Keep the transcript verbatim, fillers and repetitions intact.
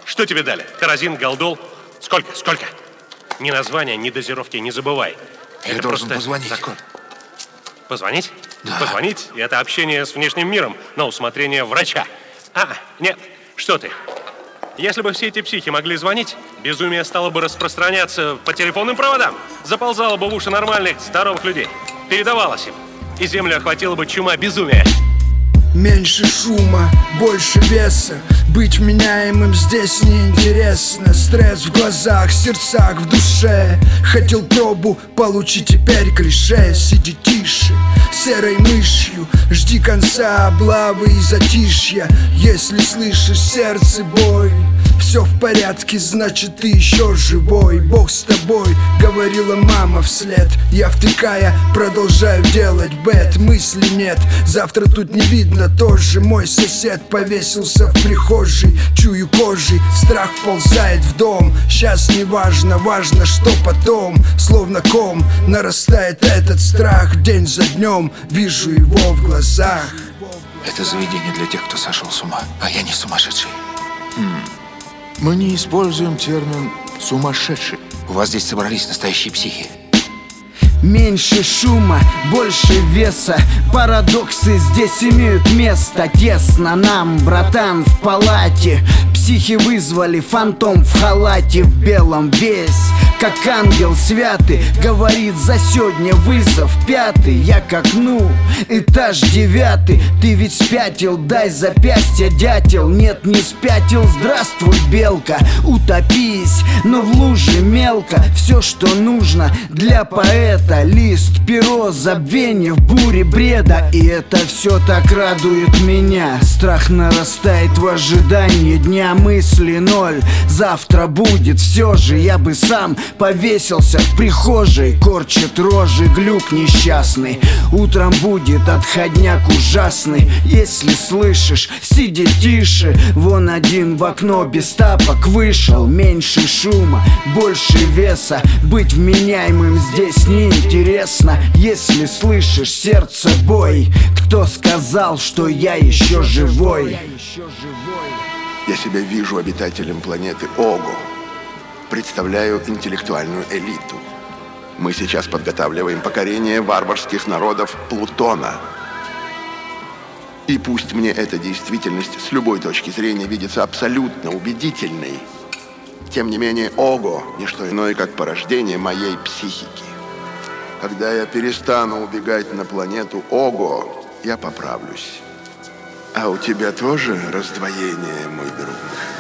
Что тебе дали? Таразин, Галдол? Сколько? Сколько? Ни названия, ни дозировки не забывай. Я Это должен просто позвонить. закон. Позвонить? Да. Позвонить? Это общение с внешним миром на усмотрение врача. А, нет, что ты? Если бы все эти психи могли звонить, безумие стало бы распространяться по телефонным проводам, заползало бы в уши нормальных, здоровых людей, передавалось им, и землю охватила бы чума безумия. Меньше шума, больше веса. Быть вменяемым здесь неинтересно. Стресс в глазах, сердцах, в душе. Хотел пробу, получи теперь клише. Сиди тише, серой мышью. Жди конца облавы и затишья. Если слышишь сердце бой, все в порядке, значит ты еще живой. Бог с тобой, говорила мама вслед. Я втыкая, продолжаю делать бэт. Мысли нет, завтра тут не видно тоже. Мой сосед повесился в прихожей. Чую кожей, страх вползает в дом. Сейчас не важно, важно, что потом. Словно ком нарастает этот страх. День за днем вижу его в глазах. Это заведение для тех, кто сошел с ума. А я не сумасшедший. Хм. Мы не используем термин «сумасшедший». У вас здесь собрались настоящие психи. Меньше шума, больше веса. Парадоксы здесь имеют место. Тесно нам, братан, в палате. Психи вызвали фантом в халате, в белом весь, как ангел святый. Говорит, за сегодня вызов пятый. Я к окну, этаж девятый. Ты ведь спятил, дай запястье, дятел. Нет, не спятил, здравствуй, белка. Утопись, но в луже мелко. Все, что нужно для поэта. Лист, перо, забвение в буре бреда. И это все так радует меня. Страх нарастает в ожидании дня. Мысли ноль, завтра будет. Все же я бы сам повесился в прихожей. Корчит рожи глюк несчастный. Утром будет отходняк ужасный. Если слышишь, сиди тише. Вон один в окно без тапок вышел. Меньше шума, больше веса. Быть вменяемым здесь неинтересно. Если слышишь сердце бой, кто сказал, что я еще живой? Я себя вижу обитателем планеты Ого. Представляю интеллектуальную элиту. Мы сейчас подготавливаем покорение варварских народов Плутона. И пусть мне эта действительность с любой точки зрения видится абсолютно убедительной, тем не менее Ого – не что иное, как порождение моей психики. Когда я перестану убегать на планету Ого, я поправлюсь. А у тебя тоже раздвоение, мой друг?